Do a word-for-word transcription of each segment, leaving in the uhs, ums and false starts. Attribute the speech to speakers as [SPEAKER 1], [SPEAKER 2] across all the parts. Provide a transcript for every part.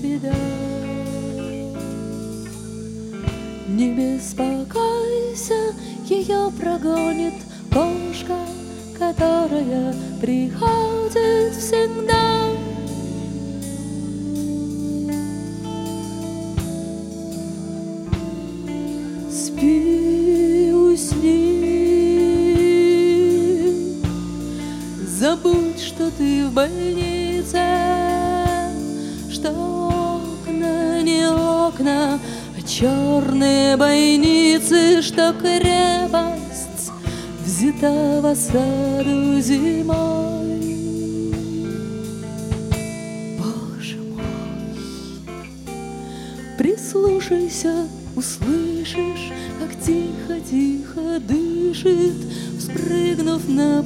[SPEAKER 1] беда. Не беспокойся, ее прогонит кошка, которая приходит всегда. Спи, усни, забудь, что ты в больнице, что окна не окна, а черные бойницы, что крепость взята в осаду зимой. Боже мой, прислушайся, услышишь, как тихо-тихо дышит, вспрыгнув на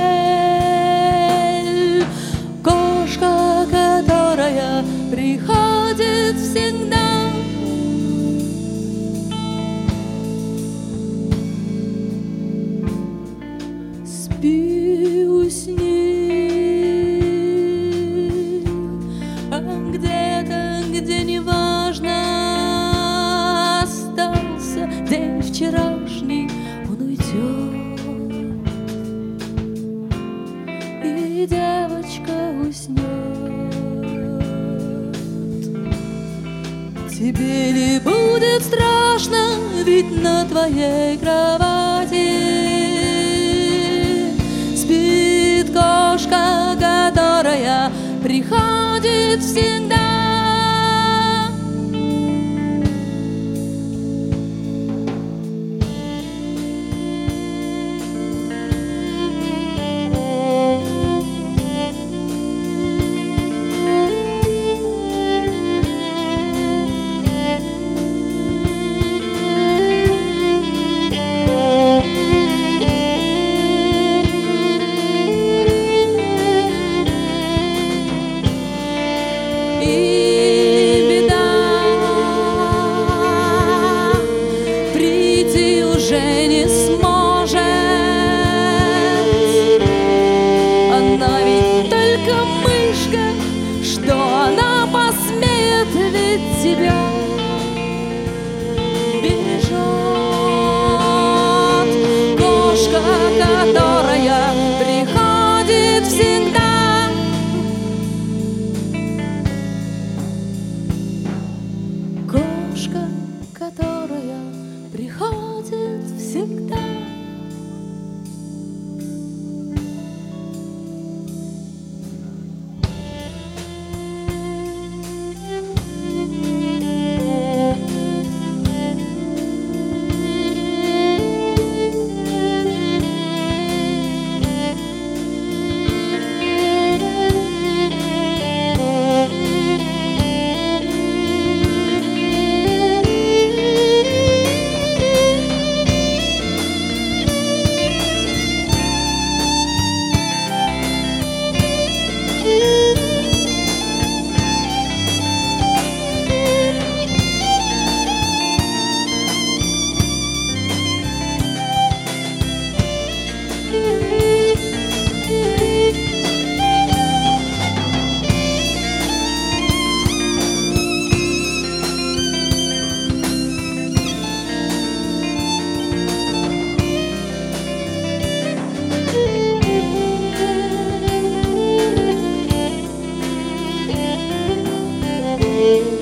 [SPEAKER 1] постель, кошка, которая приходит всегда. Спи, усни, а где-то, где неважно остался день вчерашний, он уйдет, и девочка уснет. Тебе не будет страшно, ведь на твоей кровати спит кошка, которая приходит всегда. Тебя бережет кошка, которая приходит всегда. Кошка, которая приходит всегда.
[SPEAKER 2] you.